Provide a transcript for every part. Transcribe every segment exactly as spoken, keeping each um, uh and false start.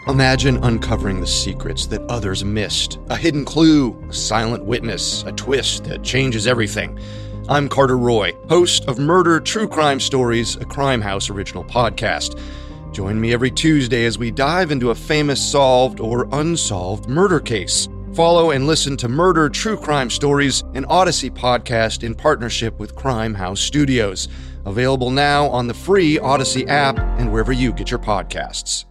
Imagine uncovering the secrets that others missed. A hidden clue, a silent witness, a twist that changes everything. I'm Carter Roy, host of Murder True Crime Stories, a Crime House original podcast. Join me every Tuesday as we dive into a famous solved or unsolved murder case. Follow and listen to Murder True Crime Stories, an Odyssey podcast in partnership with Crime House Studios. Available now on the free Odyssey app and wherever you get your podcasts.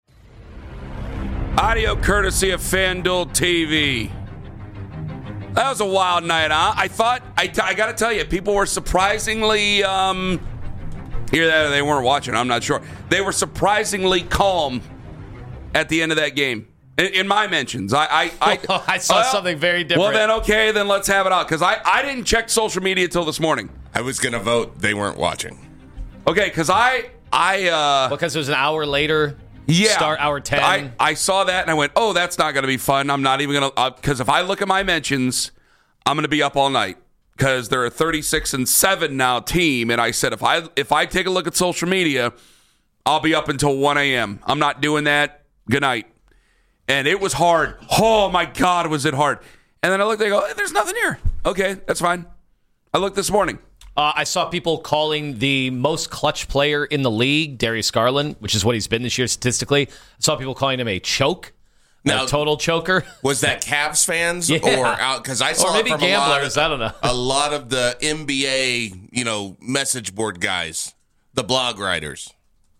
Audio courtesy of FanDuel T V. That was a wild night, huh? I thought, I, t- I got to tell you, people were surprisingly, um, either that or they weren't watching, I'm not sure. They were surprisingly calm at the end of that game. In, in my mentions. I I, I, I saw well, something very different. Well, then, okay, then let's have it out. Because I, I didn't check social media until this morning. I was going to vote. They weren't watching. Okay, because I, I, uh... Because it was an hour later. Yeah. Start hour ten. I, I saw that and I went, oh, that's not going to be fun. I'm not even going to, because uh, if I look at my mentions, I'm going to be up all night because they're a thirty-six and seven now team. And I said, if I if I take a look at social media, I'll be up until one a.m. I'm not doing that. Good night. And it was hard. Oh, my God, was it hard. And then I looked, they go, hey, there's nothing here. Okay, that's fine. I looked this morning. Uh, I saw people calling the most clutch player in the league, Darius Garland, which is what he's been this year statistically. I saw people calling him a choke, now, a total choker. Was that Cavs fans yeah. or out? Because I saw or maybe it from gamblers. A lot of, I don't know. A lot of the N B A, you know, message board guys, the blog writers.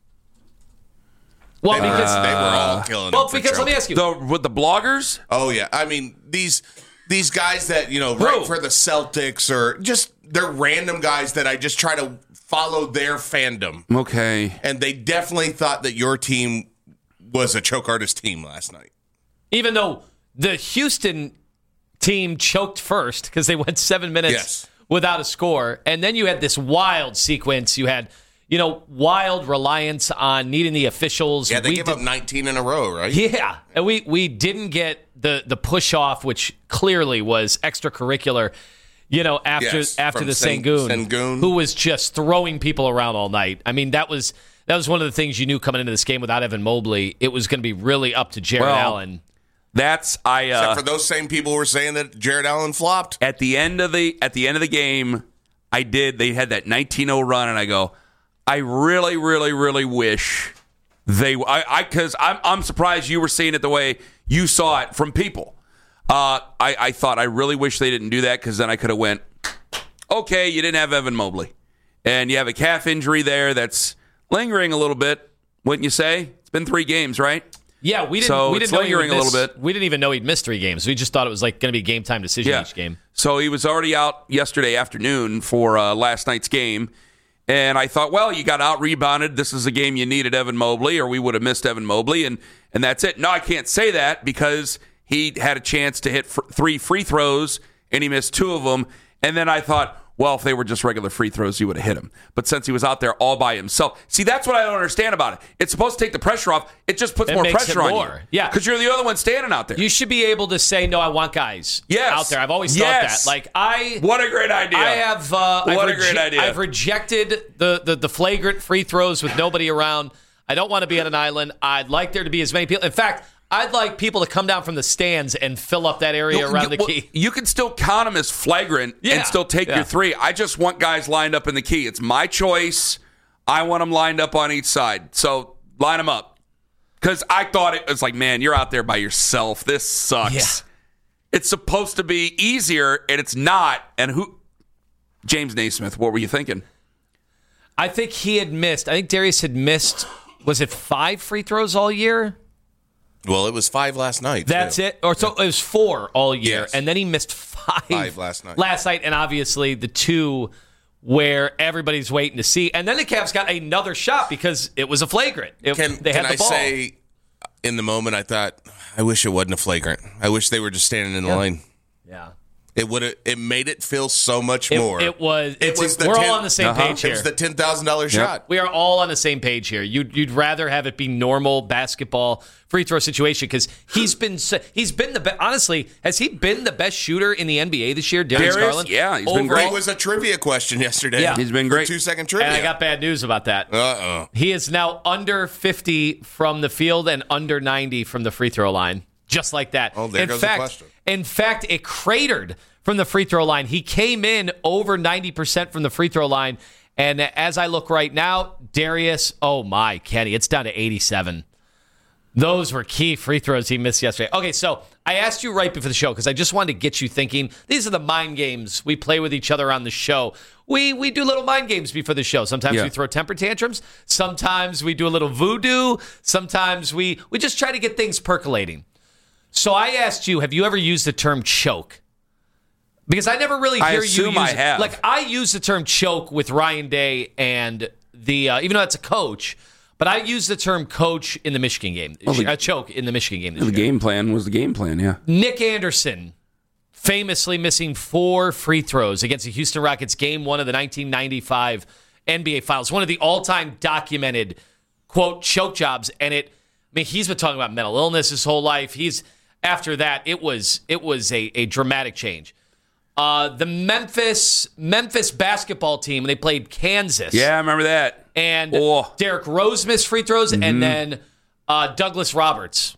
Well, they, because were, they were all killing. Well, him for because choking. let me ask you, the, with the bloggers. Oh yeah, I mean these these guys that you know write for the Celtics or just. They're random guys that I just try to follow their fandom. Okay. And they definitely thought that your team was a choke artist team last night. Even though the Houston team choked first because they went seven minutes yes. without a score. And then you had this wild sequence. You had, you know, wild reliance on needing the officials. Yeah, they we gave did, up nineteen in a row, right? Yeah. And we, we didn't get the, the push off, which clearly was extracurricular. You know, after yes, after the Sen- Sengun, Sengun, who was just throwing people around all night. I mean, that was that was one of the things you knew coming into this game without Evan Mobley. It was going to be really up to Jared well, Allen. That's I. Uh, Except for those same people who were saying that Jared Allen flopped at the end of the at the end of the game. I did. They had that nineteen oh run, and I go, I really, really, really wish they. I because I'm I'm surprised you were seeing it the way you saw it from people. Uh, I, I thought I really wish they didn't do that because then I could have went, okay, you didn't have Evan Mobley. And you have a calf injury there that's lingering a little bit, wouldn't you say? It's been three games, right? Yeah, we didn't, so we didn't know he would lingering miss, a little bit. We didn't even know he'd missed three games. We just thought it was like going to be a game time decision yeah. each game. So he was already out yesterday afternoon for uh, last night's game. And I thought, well, you got out-rebounded. This is a game you needed Evan Mobley, or we would have missed Evan Mobley, and, and that's it. No, I can't say that because he had a chance to hit f- three free throws, and he missed two of them. And then I thought, well, if they were just regular free throws, he would have hit him. But since he was out there all by himself. See, that's what I don't understand about it. It's supposed to take the pressure off. It just puts It more makes pressure it on more. you. Yeah. Because you're the other one standing out there. You should be able to say, no, I want guys yes. out there. I've always thought yes. that. Like I, What a great idea. I have. Uh, what I've a great reje- idea. I've rejected the, the, the flagrant free throws with nobody around. I don't want to be on an island. I'd like there to be as many people. In fact, I'd like people to come down from the stands and fill up that area No, around you, the key. Well, you can still count them as flagrant Yeah. and still take Yeah. your three. I just want guys lined up in the key. It's my choice. I want them lined up on each side. So line them up. Because I thought it was like, man, you're out there by yourself. This sucks. Yeah. It's supposed to be easier, and it's not. And who? James Naismith, what were you thinking? I think he had missed. I think Darius had missed, was it five free throws all year? Well, it was five last night. That's too. it? Or so it was four all year. Yes. And then he missed five, Five last night. Last night, and obviously the two where everybody's waiting to see. And then the Cavs got another shot because it was a flagrant. It, Can, they had can the ball. I say, in the moment, I thought, I wish it wasn't a flagrant. I wish they were just standing in the Yeah. lane. Yeah. It would have. It made it feel so much It, more. it was. It's was the we're ten, all on the same uh-huh. page It here. was the ten thousand dollar shot. We are all on the same page here. You'd you'd rather have it be normal basketball free throw situation because he's been so- he's been the best. Honestly, has he been the best shooter in the N B A this year? Darius Darius? Garland. Yeah, he's been great. It was a trivia question yesterday. Yeah. He's been great. Two second trivia. And I got bad news about that. Uh oh. He is now under fifty from the field and under ninety from the free throw line. Just like that. Oh, there in goes the fact, question. In fact, it cratered from the free throw line. He came in over ninety percent from the free throw line. And as I look right now, Darius, oh my, Kenny, it's down to eighty-seven. Those were key free throws he missed yesterday. Okay, so I asked you right before the show because I just wanted to get you thinking. These are the mind games we play with each other on the show. We we do little mind games before the show. Sometimes Yeah. we throw temper tantrums. Sometimes we do a little voodoo. Sometimes we we just try to get things percolating. So I asked you, have you ever used the term choke? Because I never really I hear you assume use I it. have. Like I use the term choke with Ryan Day and the uh, even though that's a coach, but I use the term coach in the Michigan game. the- uh, choke in the Michigan game this The year. game plan was the game plan, yeah. Nick Anderson famously missing four free throws against the Houston Rockets game one of the nineteen ninety-five N B A Finals. One of the all-time documented, quote, choke jobs. And it, I mean, he's been talking about mental illness his whole life. He's, after that, it was it was a, a dramatic change. Uh, the Memphis Memphis basketball team, when they played Kansas. Yeah, I remember that. And Oh. Derrick Rose missed free throws, Mm-hmm. and then uh, Douglas Roberts.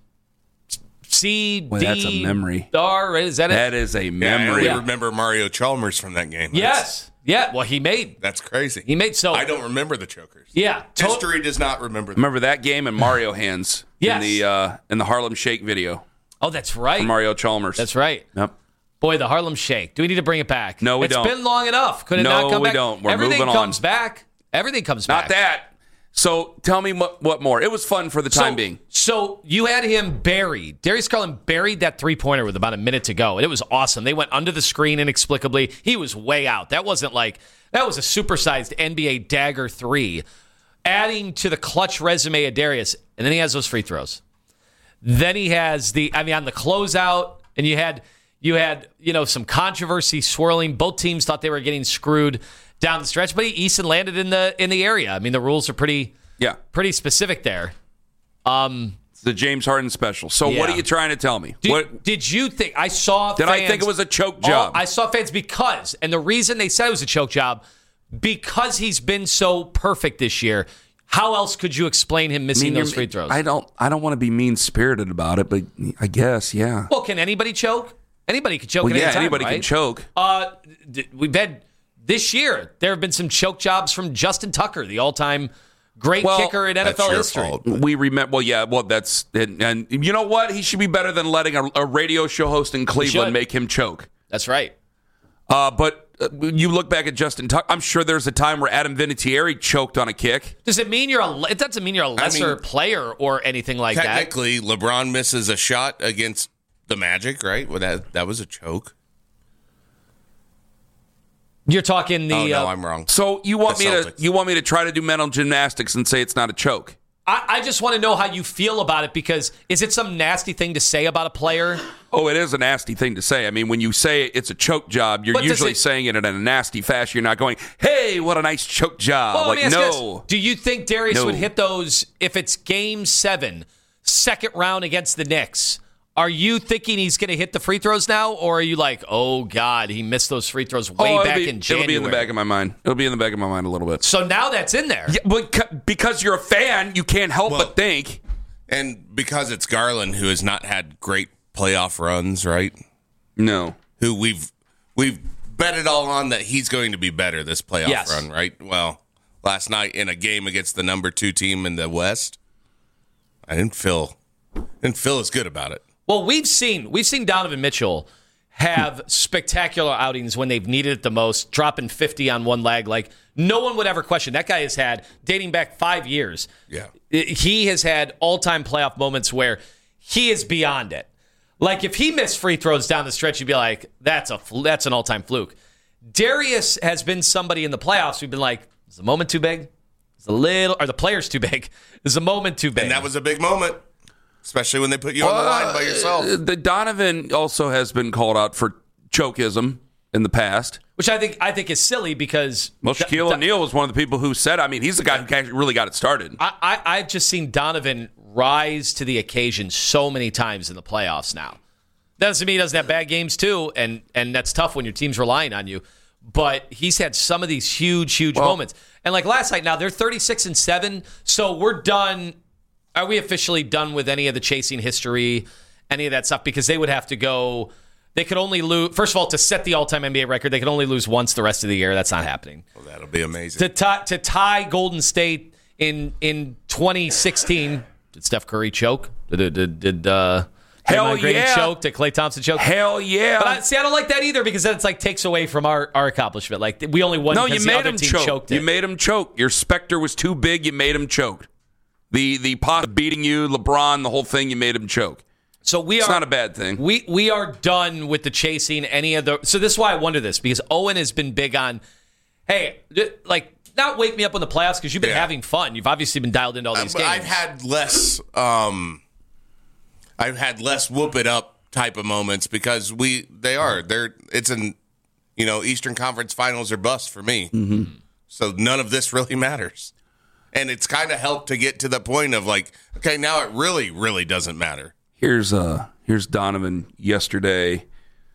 C, D, Boy, that's a memory. R, is that it? That is a Yeah, I memory. only remember Mario Chalmers from that game. That's- Yes. Yeah. Well, he made. That's crazy. He made so. I don't remember the chokers. Yeah. To- History does not remember them. Remember that game and Mario hands Yes. in the uh, in the Harlem Shake video Oh, that's right. from Mario Chalmers. That's right. Yep. Boy, the Harlem Shake. Do we need to bring it back? No, we it's don't. It's been long enough. Could it No, not come we back? don't. We're Everything moving on. comes back. Everything comes Not back. that. So tell me what, what more. It was fun for the time so, being. So you had him buried. Darius Garland buried that three-pointer with about a minute to go, and it was awesome. They went under the screen inexplicably. He was way out. That wasn't like that was a supersized N B A dagger three, adding to the clutch resume of Darius. And then he has those free throws. Then he has the I mean on the closeout, and you had you had you know some controversy swirling. Both teams thought they were getting screwed down the stretch, but Easton landed in the in the area. I mean the rules are pretty Yeah. pretty specific there. Um, It's the James Harden special. So Yeah. what are you trying to tell me? did, what did you think I saw? Did fans, I think it was a choke Oh, job? I saw fans because, and the reason they said it was a choke job, because he's been so perfect this year. How else could you explain him missing mean, those you're- free throws? I don't I don't want to be mean spirited about it, but I guess, yeah. well, can anybody choke? Anybody can choke. Well, at yeah, any time, anybody right? can choke. Uh, d- we've had this year. There have been some choke jobs from Justin Tucker, the all-time great Well, kicker in N F L That's your history. fault. We remember. Well, yeah. Well, that's and, and you know what? He should be better than letting a, a radio show host in should. Cleveland make him choke. That's right. Uh, but uh, you look back at Justin Tucker. I'm sure there's a time where Adam Vinatieri choked on a kick. Does it mean you're a? It doesn't mean you're a lesser mean, player or anything like that. Technically, LeBron misses a shot against the Magic, right? Well, that that was a choke. You're talking the. Oh no, uh, I'm wrong. So you want The me to Celtics. you want me to try to do mental gymnastics and say it's not a choke? I, I just want to know how you feel about it because is it some nasty thing to say about a player? Oh, it is a nasty thing to say. I mean, when you say it's a choke job, you're But does usually it- saying it in a nasty fashion. You're not going, "Hey, what a nice choke job!" Well, let like, me ask you no. this. Do you think Darius No. would hit those if it's game seven, second round against the Knicks? Are you thinking he's going to hit the free throws now, or are you like, oh, God, he missed those free throws way Oh, it'll back be, in January? It'll be in the back of my mind. It'll be in the back of my mind a little bit. So now that's in there. Yeah, but c- because you're a fan, you can't help Well- but think. And because it's Garland, who has not had great playoff runs, right? No. Who we've we've bet it all on that he's going to be better this playoff Yes. run, right? Well, last night in a game against the number two team in the West, I didn't feel didn't feel as good about it. Well, we've seen we've seen Donovan Mitchell have spectacular outings when they've needed it the most, dropping fifty on one leg. Like no one would ever question. That guy has had, dating back five years, Yeah. he has had all-time playoff moments where he is beyond it. Like if he missed free throws down the stretch, you'd be like, that's a fl- that's an all-time fluke. Darius has been somebody in the playoffs we've been like, is the moment too big? Is the little are the players too big? Is the moment too big? And that was a big moment, especially when they put you on the line by yourself. Uh, the Donovan also has been called out for chokeism in the past. Which I think I think is silly because Well, Shaquille O'Neal was one of the people who said, I mean, he's the guy who actually really got it started. I, I, I've just seen Donovan rise to the occasion so many times in the playoffs now. That doesn't mean he doesn't have bad games too, and, and that's tough when your team's relying on you. But he's had some of these huge, huge well, moments. And like last night, now they're thirty-six and seven, so we're done. Are we officially done with any of the chasing history, any of that stuff? Because they would have to go... They could only lose, first of all, to set the all-time N B A record, they could only lose once the rest of the year. That's not happening. Well, that'll be amazing. To tie, to tie Golden State in in twenty sixteen, did Steph Curry choke? Did, did, did uh, Hell Green yeah. choke? Did Klay Thompson choke? Hell yeah. But I, see, I don't like that either because then it's like takes away from our, our accomplishment. Like we only won no, because you the made other him team choke. choked You it. made him choke. Your specter was too big. You made him choke. The the pot of beating you, LeBron, the whole thing, you made him choke. So we it's are not a bad thing. We we are done with the chasing any of the. So this is why I wonder this because Owen has been big on, hey, like not wake me up in the playoffs because you've been yeah. having fun. You've obviously been dialed into all these uh, games. I've had less. Um, I've had less whoop it up type of moments because we they are they're it's an you know Eastern Conference Finals or bust for me. Mm-hmm. So none of this really matters, and it's kind of helped to get to the point of like, okay, now it really really doesn't matter. Here's uh here's Donovan yesterday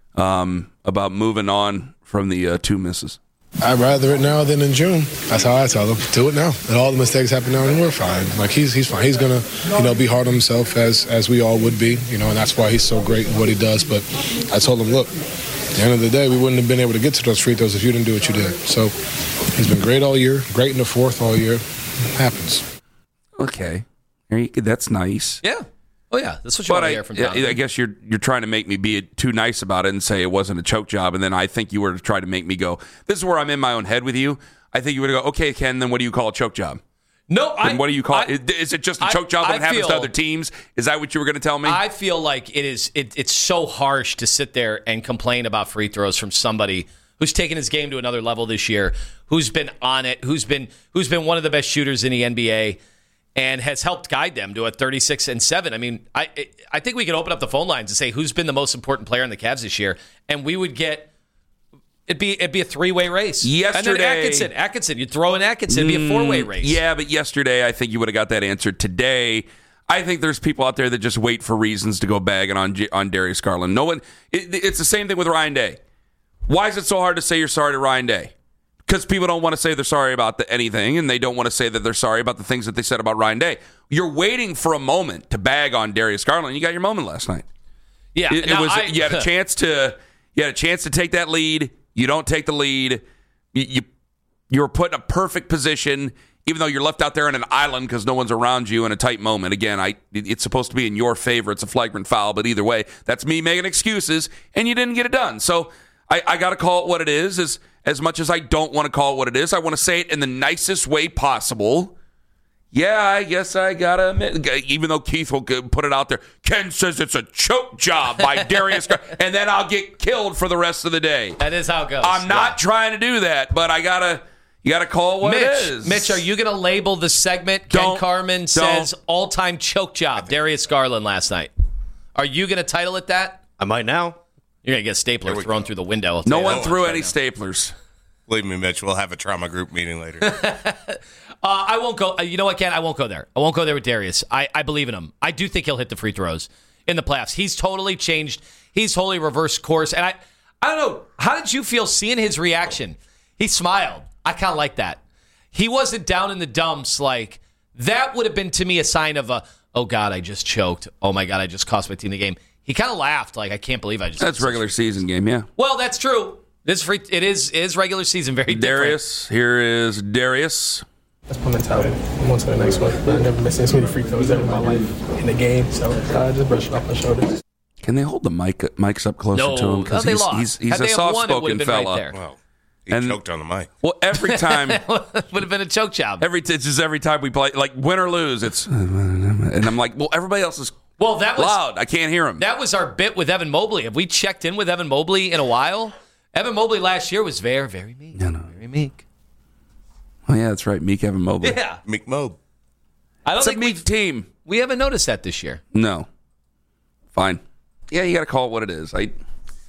um, about moving on from the uh, two misses. I'd rather it now than in June. That's how I tell him. Do it now. And all the mistakes happen now, and we're fine. Like he's he's fine. He's gonna you know be hard on himself as as we all would be. You know, and that's why he's so great in what he does. But I told him, look, at the end of the day, we wouldn't have been able to get to those free throws if you didn't do what you did. So he's been great all year. Great in the fourth all year. It happens. Okay, that's nice. Yeah. Oh, yeah. That's what you but want to I, hear from Donovan. I guess you're you're trying to make me be too nice about it and say it wasn't a choke job, and then I think you were to try to make me go, this is where I'm in my own head with you. I think you would go, okay, Ken, then what do you call a choke job? No, I... And what do you call I, it? Is it just a I, choke job when I it happens feel, to other teams? Is that what you were going to tell me? I feel like it is. It, it's so harsh to sit there and complain about free throws from somebody who's taken his game to another level this year, who's been on it, who's been who's been one of the best shooters in the N B A, and has helped guide them to a thirty-six and seven. I mean, I I think we could open up the phone lines and say who's been the most important player in the Cavs this year, and we would get it'd be it'd be a three-way race. Yesterday, and then Atkinson, Atkinson, you'd throw in Atkinson, it'd be a four-way race. Yeah, but yesterday I think you would have got that answer. Today, I think there's people out there that just wait for reasons to go bagging on on Darius Garland. No one. It, it's the same thing with Ryan Day. Why is it so hard to say you're sorry to Ryan Day? Because people don't want to say they're sorry about the, anything, and they don't want to say that they're sorry about the things that they said about Ryan Day. You're waiting for a moment to bag on Darius Garland. You got your moment last night. Yeah, it, it was. I, you had a chance to. You had a chance to take that lead. You don't take the lead. You you, you were put in a perfect position, even though you're left out there in an island because no one's around you in a tight moment. Again, I it's supposed to be in your favor. It's a flagrant foul, but either way, that's me making excuses, and you didn't get it done. So I, I got to call it what it is. Is As much as I don't want to call it what it is, I want to say it in the nicest way possible. Yeah, I guess I got to admit, even though Keith will put it out there, Ken says it's a choke job by Darius Garland, and then I'll get killed for the rest of the day. That is how it goes. I'm not yeah. trying to do that, but I got to you got to call it what Mitch, it is. Mitch, are you going to label the segment don't, Ken Carman says all-time choke job, Darius Garland last night? Are you going to title it that? I might now. You're going to get a stapler thrown go. through the window. No one that. threw right any now. staplers. Believe me, Mitch, we'll have a trauma group meeting later. uh, I won't go. Uh, you know what, Ken? I won't go there. I won't go there with Darius. I, I believe in him. I do think he'll hit the free throws in the playoffs. He's totally changed. He's totally reversed course. And I, I don't know. How did you feel seeing his reaction? He smiled. I kind of like that. He wasn't down in the dumps. Like, that would have been to me a sign of a, oh, God, I just choked. Oh, my God, I just cost my team the game. He kind of laughed, like, I can't believe I just... That's regular season game, yeah. Well, that's true. This free, it is is regular season, very different. Darius, here is Darius. That's my mentality. I'm on to the next one. I never missed as many free throws ever in my life in the game, so I just brush it off my shoulders. Can they hold the mic mics up closer no, to him? Because no, they he's, lost. he's, he's Had a they won, soft-spoken fella. Right Well, he and, choked on the mic. Well, every time... would have been a choke job. Every It's just every time we play, like, win or lose, it's... And I'm like, well, everybody else is well, that was, loud. I can't hear him. That was our bit with Evan Mobley. Have we checked in with Evan Mobley in a while? Evan Mobley last year was very, very meek. No, no. Very meek. Oh, yeah, that's right. Meek Evan Mobley. Yeah. Meek Mob. I don't It's think a meek we team. we haven't noticed that this year. No. Fine. Yeah, you got to call it what it is. I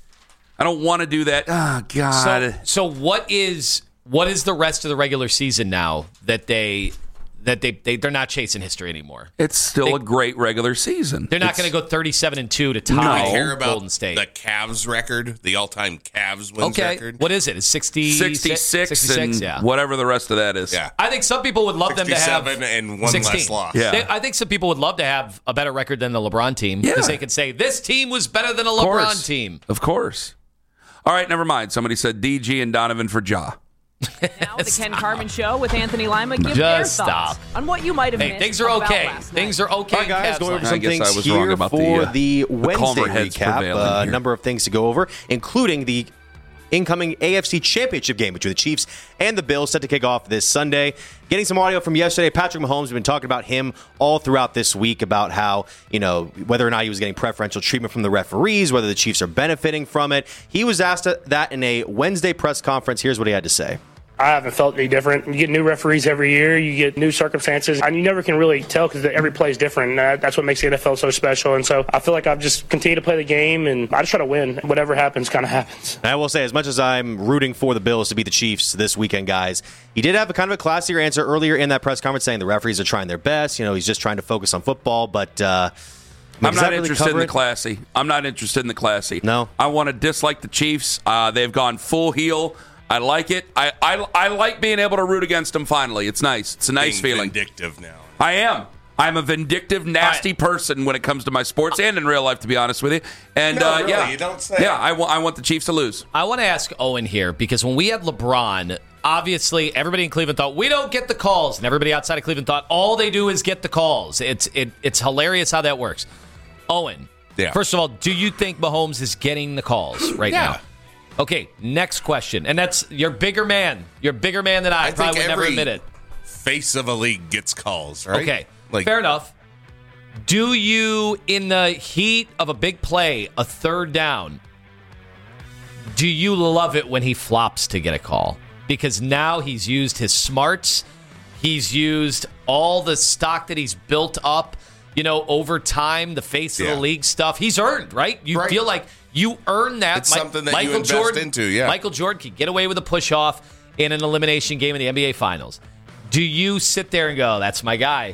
I don't want to do that. Oh, God. So, so what is what is the rest of the regular season now that they that they, they they're not chasing history anymore? It's still They- a great regular season. They're not It's- going to go thirty-seven and two to Do tie we care about Golden State. the Cavs record, the all-time Cavs wins Okay, record? what is it? It's sixty, sixty-six, sixty-six, and yeah. whatever the rest of that is. Yeah. I think some people would love them to have sixty-seven and one sixteen. less loss. Yeah. They- I think some people would love to have a better record than the LeBron team because Yeah. they could say this team was better than a Of LeBron course. team. Of course. All right, never mind. Somebody said D G and Donovan for Ja. Now the Ken Carmen Show with Anthony Lima. Give Just their stop. thoughts on what you might have Hey, missed things are about okay. last Things night. are okay. All right, guys, Cavs going over line. some I guess things I was wrong here about the, for uh, the, the Wednesday calmer heads recap. prevailing A here. number of things to go over, including the incoming A F C Championship game between the Chiefs and the Bills set to kick off this Sunday. Getting some audio from yesterday, Patrick Mahomes, we've been talking about him all throughout this week about how, you know, whether or not he was getting preferential treatment from the referees, whether the Chiefs are benefiting from it. He was asked that in a Wednesday press conference. Here's what he had to say. I haven't felt any different. You get new referees every year. You get new circumstances. And you never can really tell because every play is different. Uh, that's what makes the N F L so special. And so I feel like I've just continued to play the game, and I just try to win. Whatever happens kind of happens. And I will say, as much as I'm rooting for the Bills to beat the Chiefs this weekend, guys, he did have a kind of a classier answer earlier in that press conference saying the referees are trying their best. You know, he's just trying to focus on football. But uh, I mean, I'm does not that really interested in cover the it? classy. I'm not interested in the classy. No. I want to dislike the Chiefs. Uh, they've gone full heel. I like it. I, I I like being able to root against them finally. It's nice. It's a nice Being feeling. vindictive now. I am. I'm a vindictive, nasty person when it comes to my sports and in real life, to be honest with you. And No, uh, really, yeah, you don't say. yeah, I, wa- I want the Chiefs to lose. I want to ask Owen here because when we had LeBron, obviously everybody in Cleveland thought we don't get the calls, and everybody outside of Cleveland thought all they do is get the calls. It's it, it's hilarious how that works. Owen, Yeah. first of all, do you think Mahomes is getting the calls right Yeah. now? Okay, next question, and that's you're a bigger man. You're a bigger man than I. I Probably think would never every admit it. face of a league gets calls, right? Okay, Like, fair enough. Do you, in the heat of a big play, a third down, do you love it when he flops to get a call? Because now he's used his smarts, he's used all the stock that he's built up, you know, over time, the face of Yeah. the league stuff. He's earned, right? You Right. feel like you earn that. It's something that you Michael invest Jordan, into, yeah. Michael Jordan could get away with a push off in an elimination game in the N B A Finals. Do you sit there and go, "That's my guy"?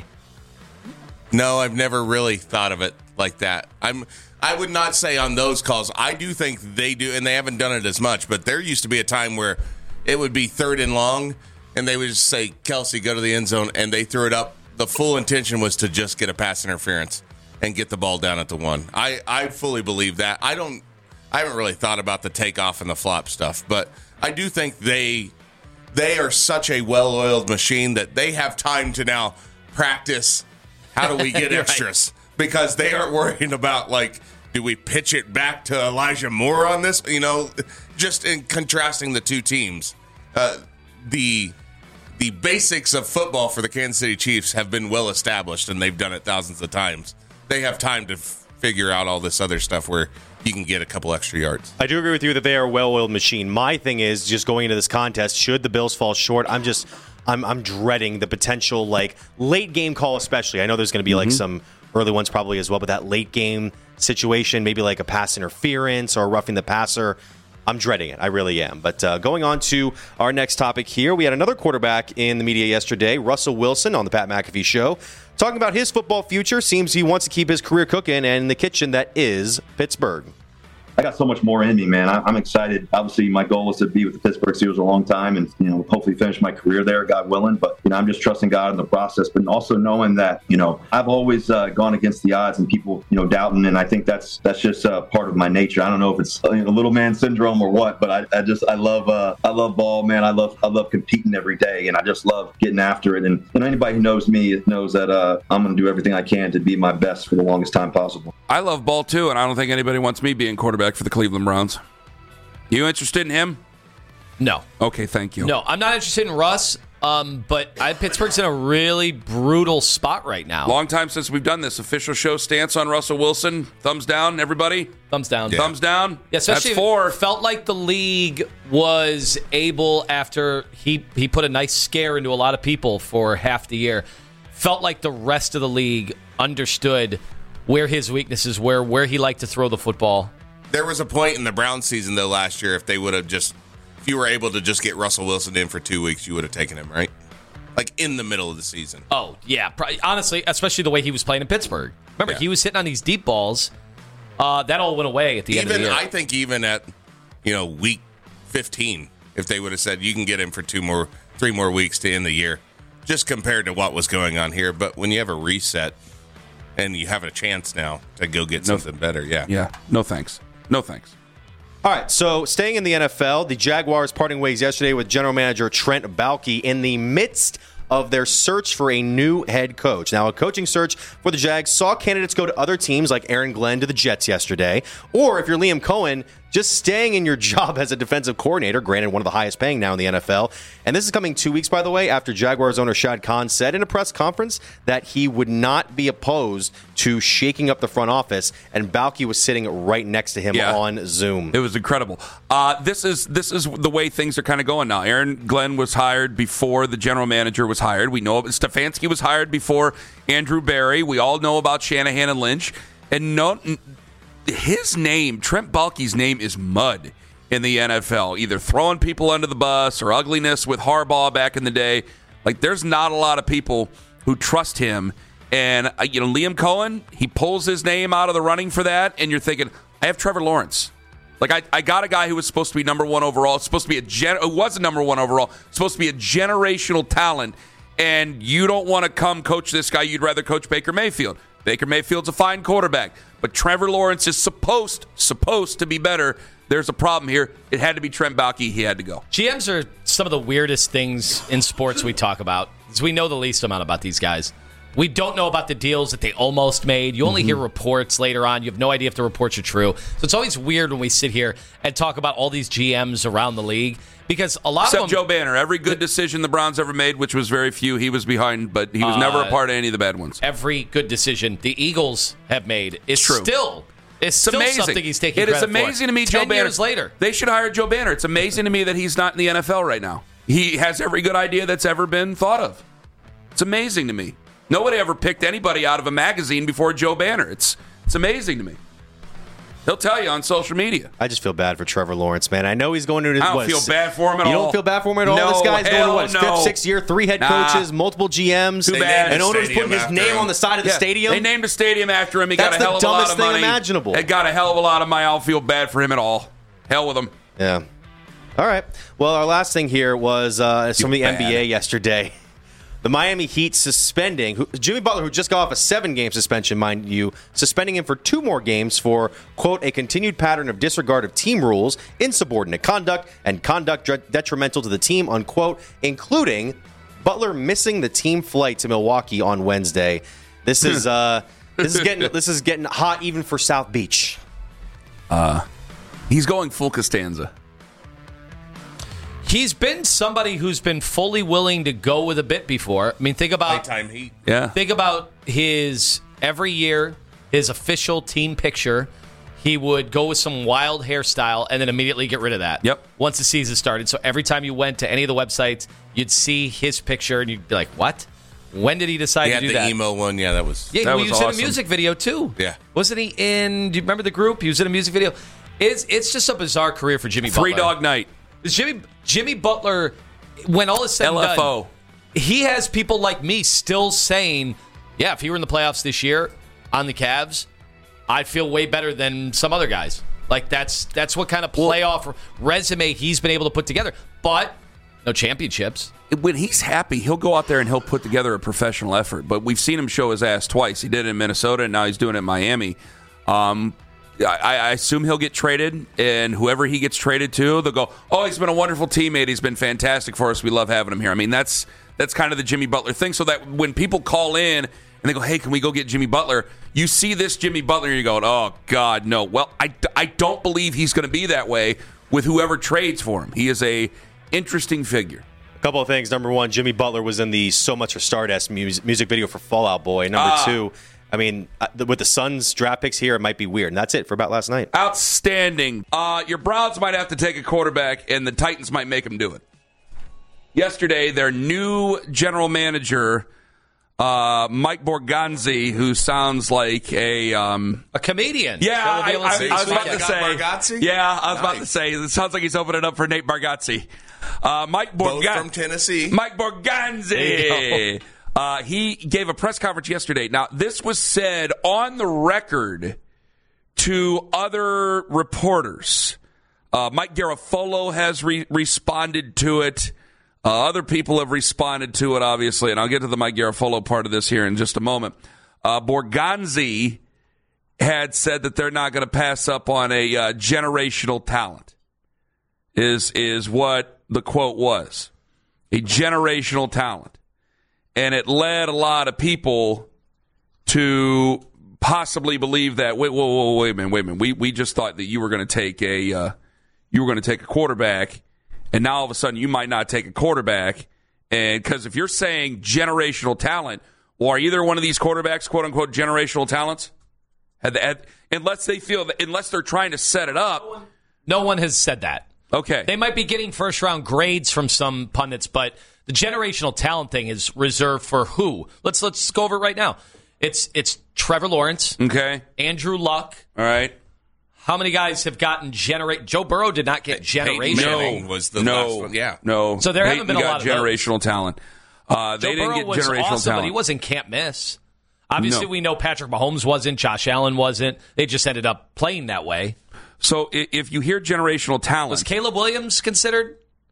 No, I've never really thought of it like that. I'm. I would not say on those calls. I do think they do, and they haven't done it as much. But there used to be a time where it would be third and long, and they would just say, "Kelsey, go to the end zone," and they threw it up. The full intention was to just get a pass interference and get the ball down at the one. I, I fully believe that. I don't. I haven't really thought about the takeoff and the flop stuff, but I do think they they are such a well-oiled machine that they have time to now practice. How do we get extras? Because they aren't worrying about, like, do we pitch it back to Elijah Moore on this? You know, just in contrasting the two teams. Uh, the the basics of football for the Kansas City Chiefs have been well established, and they've done it thousands of times. They have time to f- figure out all this other stuff where you can get a couple extra yards. I do agree with you that they are a well-oiled machine. My thing is just going into this contest, should the Bills fall short, I'm just I'm I'm dreading the potential like late game call, especially. I know there's going to be like some early ones probably as well, but that late game situation, maybe like a pass interference or roughing the passer, I'm dreading it. I really am. But uh, going on to our next topic here, we had another quarterback in the media yesterday, Russell Wilson, on the Pat McAfee Show, talking about his football future. Seems he wants to keep his career cooking and in the kitchen that is Pittsburgh. I got so much more in me, man. I, I'm excited. Obviously, my goal was to be with the Pittsburgh Steelers a long time and, you know, hopefully finish my career there, God willing. But, you know, I'm just trusting God in the process, but also knowing that, you know, I've always uh, gone against the odds and people, you know, doubting. And I think that's that's just uh, part of my nature. I don't know if it's you know, little man syndrome or what, but I, I just I love uh, I love ball, man. I love I love competing every day, and I just love getting after it. And, and anybody who knows me knows that uh, I'm going to do everything I can to be my best for the longest time possible. I love ball too, and I don't think anybody wants me being quarterback for the Cleveland Browns. You interested in him? No. Okay, thank you. No, I'm not interested in Russ, um, but I, Pittsburgh's in a really brutal spot right now. Long time since we've done this. Official show stance on Russell Wilson. Thumbs down, everybody. Thumbs down. Yeah. Thumbs down. Yeah, especially That's four. It felt like the league was able, after he, he put a nice scare into a lot of people for half the year, felt like the rest of the league understood where his weaknesses were, where he liked to throw the football. There was a point in the Browns season, though, last year, if they would have just, if you were able to just get Russell Wilson in for two weeks, you would have taken him, right? Like in the middle of the season. Oh, yeah. Honestly, especially the way he was playing in Pittsburgh. Remember, yeah. he was hitting on these deep balls. Uh, that all went away at the even, end of the year. I think even at, you know, week fifteen, if they would have said you can get him for two more, three more weeks to end the year, just compared to what was going on here. But when you have a reset and you have a chance now to go get no, something better, yeah. Yeah, no thanks. No thanks. All right, so staying in the N F L, the Jaguars parting ways yesterday with general manager Trent Baalke in the midst of their search for a new head coach. Now, a coaching search for the Jags saw candidates go to other teams like Aaron Glenn to the Jets yesterday. Or if you're Liam Cohen, just staying in your job as a defensive coordinator, granted one of the highest paying now in the N F L. And this is coming two weeks, by the way, after Jaguars owner Shad Khan said in a press conference that he would not be opposed to shaking up the front office. And Baalke was sitting right next to him yeah. on Zoom. It was incredible. Uh, this is this is the way things are kind of going now. Aaron Glenn was hired before the general manager was hired. We know Stefanski was hired before Andrew Berry. We all know about Shanahan and Lynch. And no... His name, Trent Baalke's name, is mud in the N F L. Either throwing people under the bus or ugliness with Harbaugh back in the day. Like, there's not a lot of people who trust him. And, uh, you know, Liam Cohen, he pulls his name out of the running for that. And you're thinking, I have Trevor Lawrence. Like, I, I got a guy who was supposed to be number one overall. It's supposed to be a gen- it was a number one overall. Supposed to be a generational talent. And you don't want to come coach this guy. You'd rather coach Baker Mayfield. Baker Mayfield's a fine quarterback, but Trevor Lawrence is supposed supposed to be better. There's a problem here. It had to be Trent Baalke. He had to go. G Ms are some of the weirdest things in sports we talk about, because we know the least amount about these guys. We don't know about the deals that they almost made. You only mm-hmm. hear reports later on. You have no idea if the reports are true. So it's always weird when we sit here and talk about all these G Ms around the league, because a lot Except of them... Joe Banner. Every good decision the Browns ever made, which was very few, he was behind, but he was uh, never a part of any of the bad ones. Every good decision the Eagles have made is True. still... It's, it's still amazing. something he's taking It credit is amazing for. to me, Joe Ten Banner. years later. They should hire Joe Banner. It's amazing to me that he's not in the N F L right now. He has every good idea that's ever been thought of. It's amazing to me. Nobody ever picked anybody out of a magazine before Joe Banner. It's it's amazing to me. He'll tell you on social media. I just feel bad for Trevor Lawrence, man. I know he's going to his. I don't what, feel bad for him at you all. You don't feel bad for him at all? No, this guy's going to what? His no. fifth, sixth year, three head nah. coaches, multiple G Ms. Too bad. And owners putting his name him. on the side of yeah, the stadium. They named a stadium after him. He That's got a hell of a lot of the dumbest thing money. imaginable. It got a hell of a lot of money. I don't feel bad for him at all. Hell with him. Yeah. All right. Well, our last thing here was uh, from the bad. N B A yesterday. The Miami Heat suspending who, Jimmy Butler, who just got off a seven-game suspension, mind you, suspending him for two more games for, quote, a continued pattern of disregard of team rules, insubordinate conduct, and conduct dre- detrimental to the team, unquote, including Butler missing the team flight to Milwaukee on Wednesday. This is uh, this is getting this is getting hot even for South Beach. Uh, he's going full Costanza. He's been somebody who's been fully willing to go with a bit before. I mean, think about Nighttime Heat. Yeah. Think about his every year, his official team picture. He would go with some wild hairstyle and then immediately get rid of that. Yep. Once the season started. So every time you went to any of the websites, you'd see his picture and you'd be like, "What? When did he decide He to had do the that?" emo one. Yeah, that was. Yeah, that he was was awesome. in a music video too. Yeah. Wasn't he in? Do you remember the group? He was in a music video. It's it's just a bizarre career for Jimmy Three Butler. Dog Night. Jimmy Jimmy Butler, when all is said L F O. and done, he has people like me still saying, yeah, if he were in the playoffs this year on the Cavs, I'd feel way better than some other guys. Like, that's that's what kind of playoff resume he's been able to put together. But no championships. When he's happy, he'll go out there and he'll put together a professional effort. But we've seen him show his ass twice. He did it in Minnesota, and now he's doing it in Miami. Um, I, I assume he'll get traded, and whoever he gets traded to, they'll go, oh, he's been a wonderful teammate. He's been fantastic for us. We love having him here. I mean, that's that's kind of the Jimmy Butler thing. So that when people call in and they go, hey, can we go get Jimmy Butler? You see this Jimmy Butler, and you're going, oh, God, no. Well, I, I don't believe he's going to be that way with whoever trades for him. He is a interesting figure. A couple of things. Number one, Jimmy Butler was in the So Much for Stardust music, music video for Fall Out Boy. Number ah. two, I mean, with the Suns draft picks here, it might be weird. And that's it for about last night. Outstanding. Uh, your Browns might have to take a quarterback, and the Titans might make them do it. Yesterday, their new general manager Uh, Mike Borgonzi, who sounds like a um, a comedian. Yeah, I, I, I, I was about to say. Bargatze? Yeah, I was Nice. about to say. It sounds like he's opening up for Nate Bargatze. Uh, Mike Both Borgonzi from Tennessee. Mike Borgonzi. Uh, he gave a press conference yesterday. Now, this was said on the record to other reporters. Uh, Mike Garafolo has re- responded to it. Uh, other people have responded to it, obviously, and I'll get to the Mike Garafolo part of this here in just a moment. Uh, Borgonzi had said that they're not going to pass up on a uh, generational talent, is is what the quote was. A generational talent. And it led a lot of people to possibly believe that, wait, whoa, whoa, wait a minute, wait a minute. We, we just thought that you were going to take a uh, you were going to take a quarterback, and now all of a sudden you might not take a quarterback. And because if you're saying generational talent, well, are either one of these quarterbacks, quote unquote, generational talents? Had they, had, unless they feel that, unless they're trying to set it up. No one has said that. Okay. They might be getting first round grades from some pundits, but the generational talent thing is reserved for who? Let's let's go over it right now. It's it's Trevor Lawrence. Okay. Andrew Luck. All right. How many guys have gotten generate? Joe Burrow did not get generational. Manning was the no, last one. Yeah. No. So there Peyton haven't been a got lot of generational those. talent. Uh, they Joe didn't Burrow get was generational awesome, talent. but he wasn't can't miss. Obviously, No. we know Patrick Mahomes wasn't. Josh Allen wasn't. They just ended up playing that way. So i- if you hear generational talent, Was Caleb Williams considered?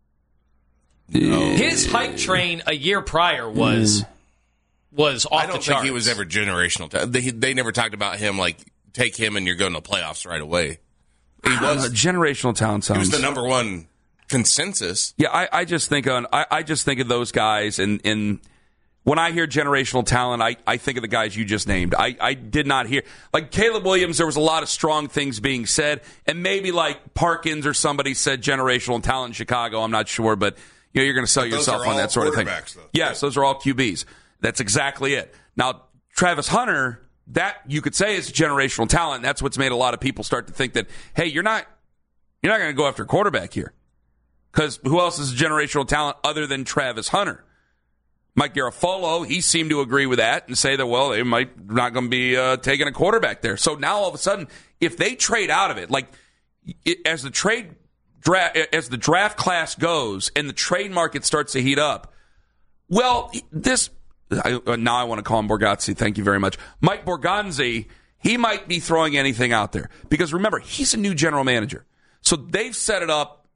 No. His hype train a year prior was was off I don't the charts. think he was ever generational. ta- They, they never talked about him like, take him and you're going to the playoffs right away. He I don't know, was, generational talent he sounds. was the number one consensus. Yeah, I, I just think on I, I just think of those guys, and, and when I hear generational talent, I, I think of the guys you just named. I, I did not hear like Caleb Williams. There was a lot of strong things being said, and maybe like Parkins or somebody said generational talent in Chicago. I'm not sure, but you know you're going to sell But those yourself are on all that sort of thing. quarterbacks, though. Yes, those are all Q Bs. That's exactly it. Now Travis Hunter, that you could say is generational talent. And that's what's made a lot of people start to think that hey, you're not you're not going to go after a quarterback here. Because who else is a generational talent other than Travis Hunter? Mike Garafolo, he seemed to agree with that and say that, well, they might not going to be uh, taking a quarterback there. So now all of a sudden, if they trade out of it, like it, as the trade draft, as the draft class goes and the trade market starts to heat up, well, this I, now I want to call him Borgatze. Thank you very much, Mike Borgonzi. He might be throwing anything out there because remember, he's a new general manager, so they've set it up.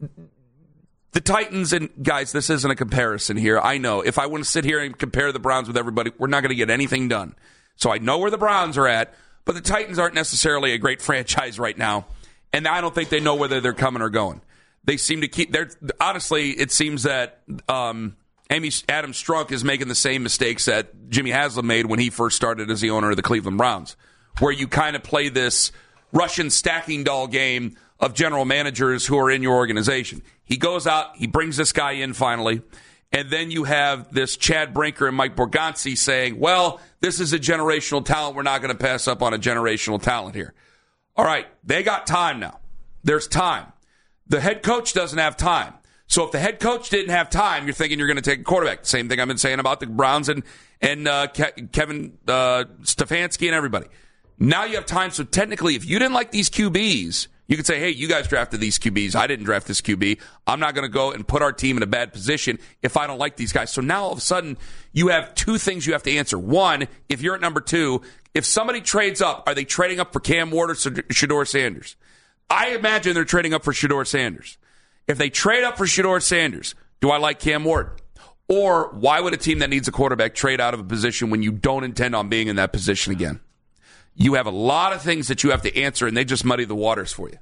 The Titans, and guys, this isn't a comparison here. I know. If I want to sit here and compare the Browns with everybody, we're not going to get anything done. So I know where the Browns are at, but the Titans aren't necessarily a great franchise right now, and I don't think they know whether they're coming or going. They seem to keep their. Honestly, it seems that um, Amy Adam Strunk is making the same mistakes that Jimmy Haslam made when he first started as the owner of the Cleveland Browns, where you kind of play this Russian stacking doll game of general managers who are in your organization. He goes out, he brings this guy in finally, and then you have this Chad Brinker and Mike Borgonzi saying, well, this is a generational talent. We're not going to pass up on a generational talent here. All right, they got time now. There's time. The head coach doesn't have time. So if the head coach didn't have time, you're thinking you're going to take a quarterback. Same thing I've been saying about the Browns and, and uh, Ke- Kevin uh, Stefanski and everybody. Now you have time. So technically, if you didn't like these Q Bs, you could say, hey, you guys drafted these Q Bs. I didn't draft this Q B. I'm not going to go and put our team in a bad position if I don't like these guys. So now all of a sudden, you have two things you have to answer. One, if you're at number two, if somebody trades up, are they trading up for Cam Ward or Shedeur Sanders? I imagine they're trading up for Shedeur Sanders. If they trade up for Shedeur Sanders, do I like Cam Ward? Or why would a team that needs a quarterback trade out of a position when you don't intend on being in that position again? You have a lot of things that you have to answer, and they just muddy the waters for you.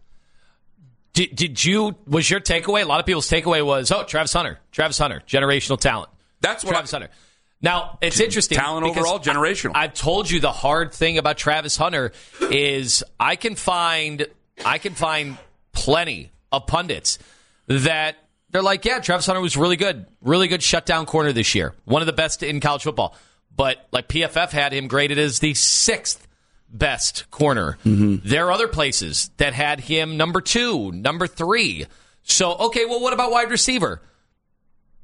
Did, did you, was your takeaway, a lot of people's takeaway was, oh, Travis Hunter, Travis Hunter, generational talent. That's what Travis I, Hunter. Now, it's interesting. Talent overall, generational. I, I've told you the hard thing about Travis Hunter is I can find, I can find plenty of pundits that they're like, yeah, Travis Hunter was really good, really good shutdown corner this year. One of the best in college football. But like P F F had him graded as the sixth best corner. Mm-hmm. There are other places that had him number two, number three. So, okay, well, what about wide receiver?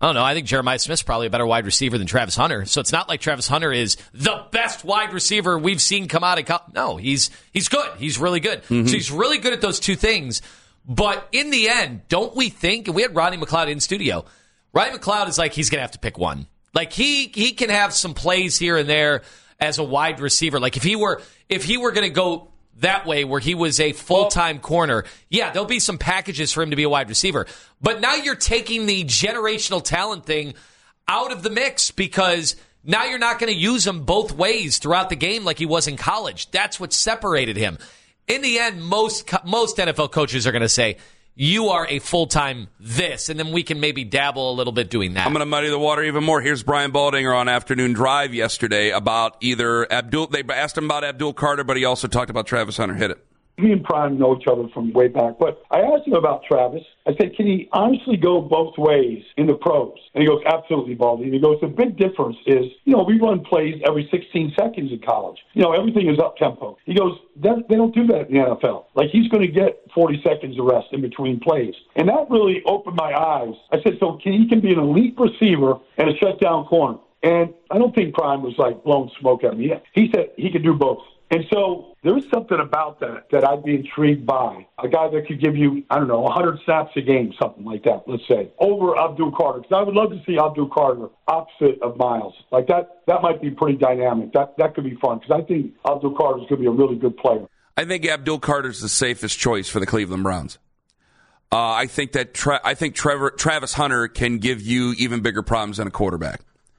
I don't know. I think Jeremiah Smith's probably a better wide receiver than Travis Hunter. So it's not like Travis Hunter is the best wide receiver we've seen come out of college. No, he's he's good. He's really good. Mm-hmm. So he's really good at those two things. But in the end, don't we think, and we had Rodney McLeod in studio, Rodney McLeod is like he's going to have to pick one. Like he he can have some plays here and there as a wide receiver. Like if he were if he were going to go that way where he was a full-time corner, yeah, there'll be some packages for him to be a wide receiver. But now you're taking the generational talent thing out of the mix because now you're not going to use him both ways throughout the game like he was in college. That's what separated him. In the end, most most N F L coaches are going to say, you are a full-time this, and then we can maybe dabble a little bit doing that. I'm going to muddy the water even more. Here's Brian Baldinger on Afternoon Drive yesterday about either Abdul. They asked him about Abdul Carter, but he also talked about Travis Hunter. Hit it. Me and Prime know each other from way back, but I asked him about Travis. I said, can he honestly go both ways in the pros? And he goes, absolutely, Baldy. And he goes, the big difference is, you know, we run plays every sixteen seconds in college. You know, everything is up-tempo. He goes, they don't do that in the N F L. Like, he's going to get forty seconds of rest in between plays. And that really opened my eyes. I said, so can, he can be an elite receiver and a shutdown corner. And I don't think Prime was, like, blowing smoke at me. He said he could do both. And so there is something about that that I'd be intrigued by. A guy that could give you, I don't know, one hundred snaps a game, something like that, let's say, over Abdul Carter. Because I would love to see Abdul Carter opposite of Miles. Like that, that might be pretty dynamic. That that could be fun because I think Abdul Carter is going to be a really good player. I think Abdul Carter's the safest choice for the Cleveland Browns. Uh, I think that Tra- I think Trevor, Travis Hunter can give you even bigger problems than a quarterback.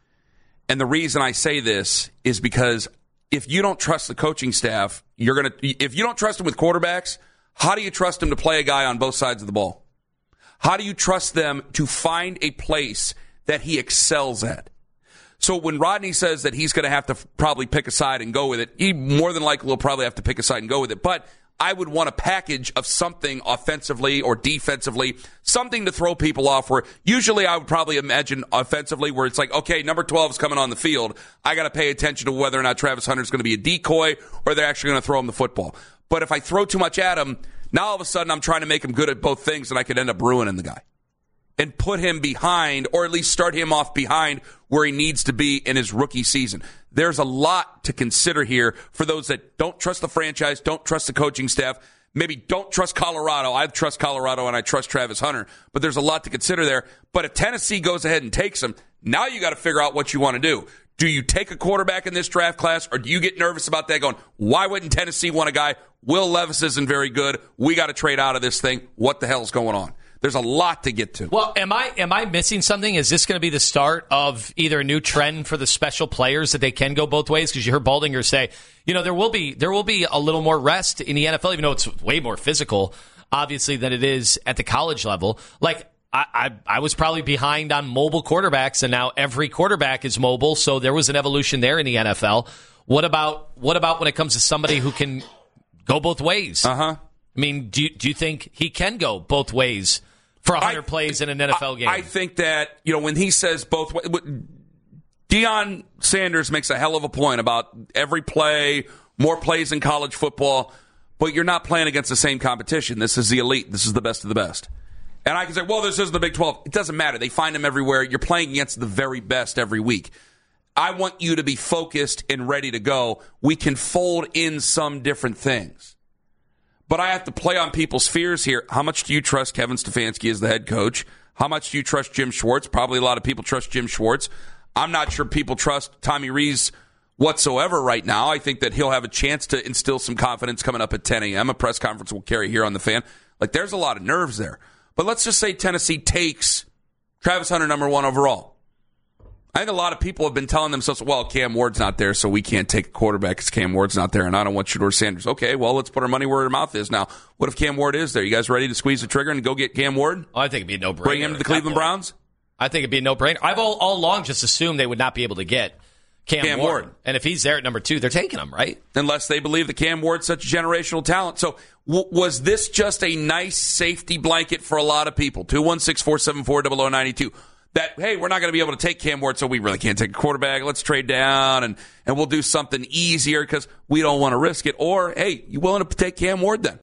And the reason I say this is because if you don't trust the coaching staff, you're going to, if you don't trust them with quarterbacks, how do you trust them to play a guy on both sides of the ball? How do you trust them to find a place that he excels at? So when Rodney says that he's going to have to probably pick a side and go with it, he more than likely will probably have to pick a side and go with it. But I would want a package of something offensively or defensively, something to throw people off where usually I would probably imagine offensively where it's like, okay, number twelve is coming on the field. I got to pay attention to whether or not Travis Hunter is going to be a decoy or they're actually going to throw him the football. But if I throw too much at him, now all of a sudden I'm trying to make him good at both things and I could end up ruining the guy and put him behind or at least start him off behind where he needs to be in his rookie season. There's a lot to consider here for those that don't trust the franchise, don't trust the coaching staff, maybe don't trust Colorado. I trust Colorado and I trust Travis Hunter, but there's a lot to consider there. But if Tennessee goes ahead and takes him, now you got to figure out what you want to do. Do you take a quarterback in this draft class or do you get nervous about that going, why wouldn't Tennessee want a guy? Will Levis isn't very good. We got to trade out of this thing. What the hell's going on? There's a lot to get to. Well, am I am I missing something? Is this going to be the start of either a new trend for the special players that they can go both ways? Because you heard Baldinger say, you know, there will be there will be a little more rest in the N F L, even though it's way more physical, obviously, than it is at the college level. Like, I, I, I was probably behind on mobile quarterbacks, and now every quarterback is mobile, so there was an evolution there in the N F L. What about what about when it comes to somebody who can go both ways? Uh-huh. I mean, do you, do you think he can go both ways for one hundred I, plays in an N F L game? I think that, you know, when he says both ways, Deion Sanders makes a hell of a point about every play, more plays in college football, but you're not playing against the same competition. This is the elite. This is the best of the best. And I can say, well, this isn't the Big twelve. It doesn't matter. They find them everywhere. You're playing against the very best every week. I want you to be focused and ready to go. We can fold in some different things. But I have to play on people's fears here. How much do you trust Kevin Stefanski as the head coach? How much do you trust Jim Schwartz? Probably a lot of people trust Jim Schwartz. I'm not sure people trust Tommy Rees whatsoever right now. I think that he'll have a chance to instill some confidence coming up at ten a.m. A press conference will carry here on the Fan. Like, there's a lot of nerves there. But let's just say Tennessee takes Travis Hunter number one overall. I think a lot of people have been telling themselves, well, Cam Ward's not there, so we can't take a quarterback because Cam Ward's not there, and I don't want Shedeur Sanders. Okay, well, let's put our money where our mouth is now. What if Cam Ward is there? You guys ready to squeeze the trigger and go get Cam Ward? Oh, I think it'd be a no-brainer. Bring him to the Cleveland Browns? I think it'd be a no-brainer. I've all, all along just assumed they would not be able to get Cam, Cam Ward. Ward. And if he's there at number two, they're taking him, right? Unless they believe that Cam Ward's such a generational talent. So w- was this just a nice safety blanket for a lot of people? two one six, four seven four, zero zero nine two. That, hey, we're not going to be able to take Cam Ward, so we really can't take a quarterback. Let's trade down, and, and we'll do something easier because we don't want to risk it. Or, hey, you willing to take Cam Ward then?